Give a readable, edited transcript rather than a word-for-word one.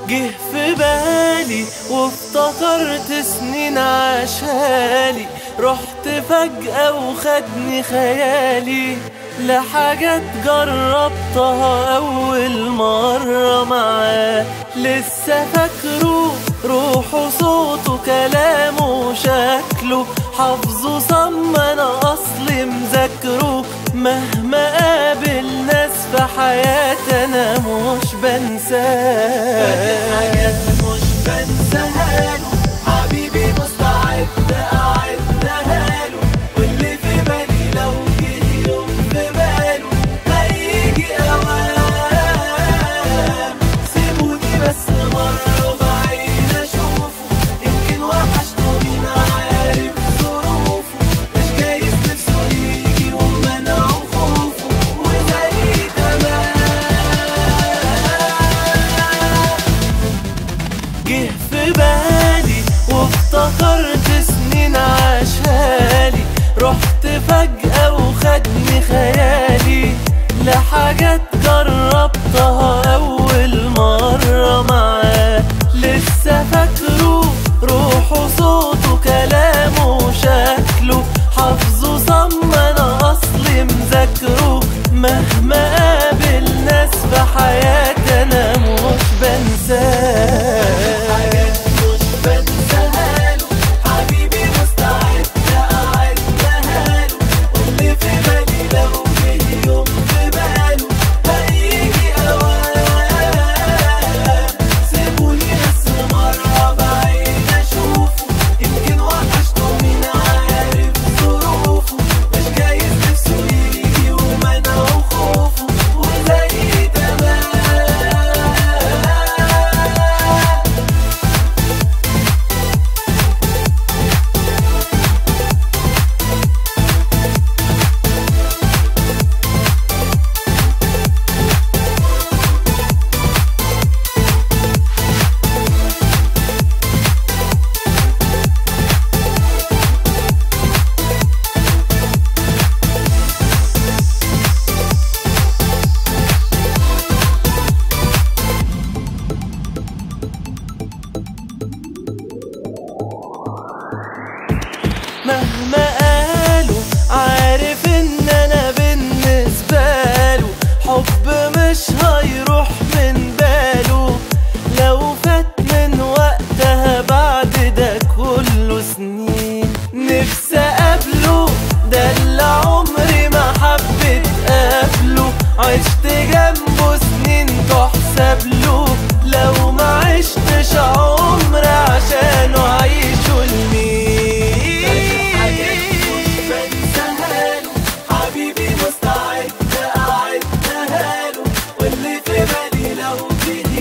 جه في بالي وافتكرت سنين عاشالي، رحت فجأة وخدني خيالي لحاجات جربتها أول مرة معاه. لسه فاكره روحه صوته كلامه وشكله، حافظه صم أنا أصلي مذاكره. مهما قابل ناس في حياتي أنا مش بنساه، حاجات مش بنساها له. حبيبي مستعد أعدها له، واللي في بالي لو جه يوم في باله هيجي أوام. سيبوني بس مرة بعيد أشوفه، يمكن وحشته مين عارف ظروفه. مش جايز نفسه يجي ومنعه خوفه وزي جه في بالي وافتكرت سنين عاشالي، رحت فجأة وخدني خيالي لحاجات جربتها أول مرة معاه. لسه فاكره روحه صوته كلامه وشكله، حافظه صم أنا أصلي مذاكره. مهما قابل ناس في حياتي أنا مش بنساه، حاجات مش بنساها له. حبيبي مستعد أعدها له، واللي في بالي لو جه يوم في باله هيجي أوام. سيبوني بس مرة بعيد أشوفه، يمكن وحشته مين عارف ظروفه. مش جايز نفسه يجي ومنعه خوفه وزي تمام. مهما قالوا عارف ان انا بالنسبة له حب مش هيروح من باله. لو فات من وقتها بعد ده كله سنين نفسي اقابله، ده اللي عمري ما حبيت قبله. عشت جنبه سنين تحسب له، لو ما عشتش عمر عشانه عيشه لمين. حبيبي مستعد أعدها له، واللي في بالي لو جه